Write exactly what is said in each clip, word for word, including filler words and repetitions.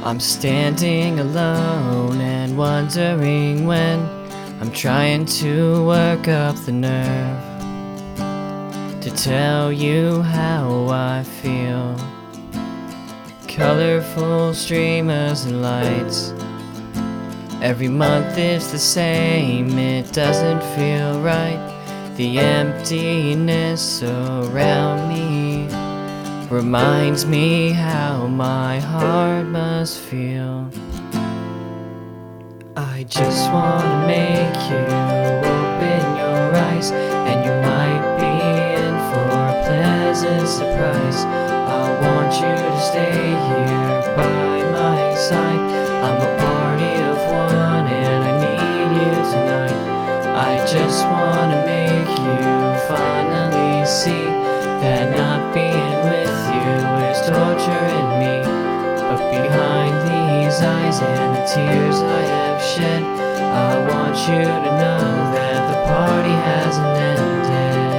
I'm standing alone and wondering when I'm trying to work up the nerve to tell you how I feel. Colorful streamers and lights, every month is the same, it doesn't feel right. The emptiness around me reminds me how my heart must feel. I just wanna make you open your eyes, and you might be in for a pleasant surprise. I want you to stay here by my side. I'm a party of one and I need you tonight. I just wanna make you finally see that not being with you is torturing me. But behind these eyes and the tears I have shed, I want you to know that the party hasn't ended.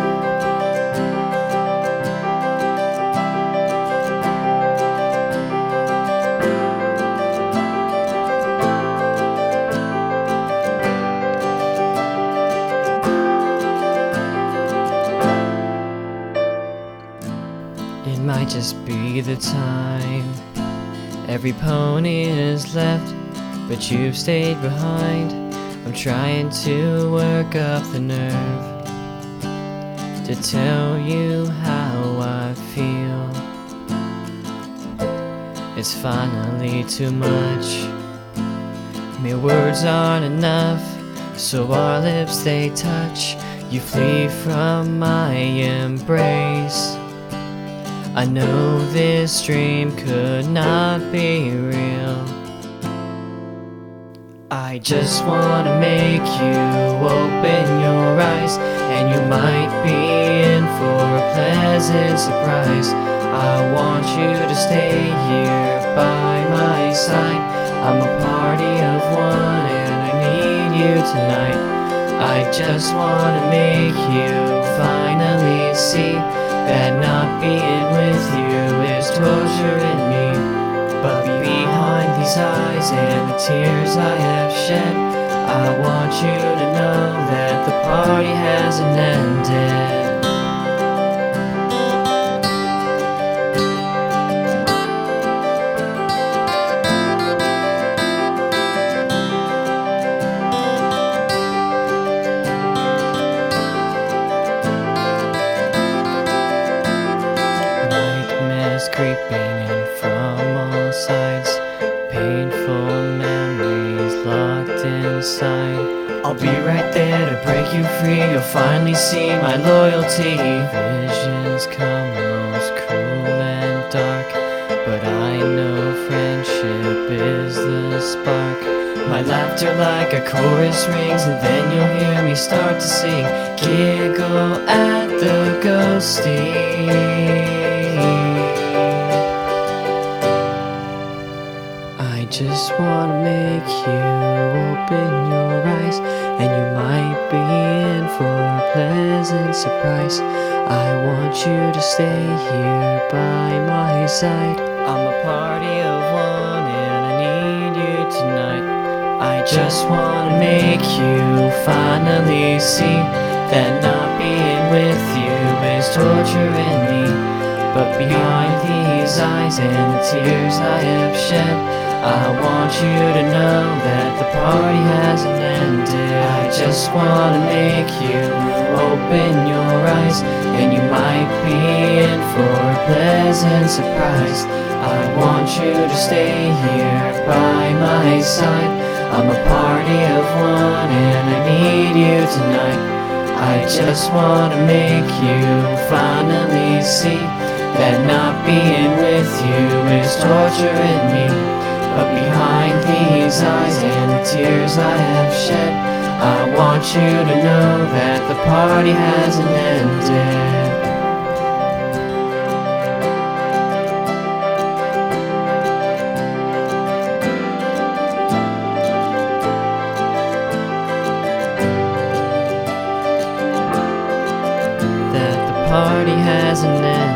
It might just be the time. Every pony is left, but you've stayed behind. I'm trying to work up the nerve to tell you how I feel. It's finally too much. Mere words aren't enough, so our lips they touch. You flee from my embrace. I know this dream could not be real. I just wanna make you open your eyes, and you might be in for a pleasant surprise. I want you to stay here by my side. I'm a party of one and I need you tonight. I just wanna make you finally see that not being with you is torturing me. But behind these eyes and the tears I have shed, I want you to know that the party hasn't ended. Creeping in from all sides, painful memories locked inside. I'll be right there to break you free. You'll finally see my loyalty. Visions come most cruel and dark, but I know friendship is the spark. My laughter like a chorus rings, and then you'll hear me start to sing. Giggle at the ghosting. I just wanna make you open your eyes, and you might be in for a pleasant surprise. I want you to stay here by my side. I'm a party of one and I need you tonight. I just wanna make you finally see that not being with you is torturing me. But behind these eyes and the tears I have shed, I want you to know that the party hasn't ended. I just wanna make you open your eyes, and you might be in for a pleasant surprise. I want you to stay here by my side. I'm a party of one and I need you tonight. I just wanna make you finally see that not being with you is torturing me. But behind these eyes and the tears I have shed, I want you to know that the party hasn't ended. That the party hasn't ended.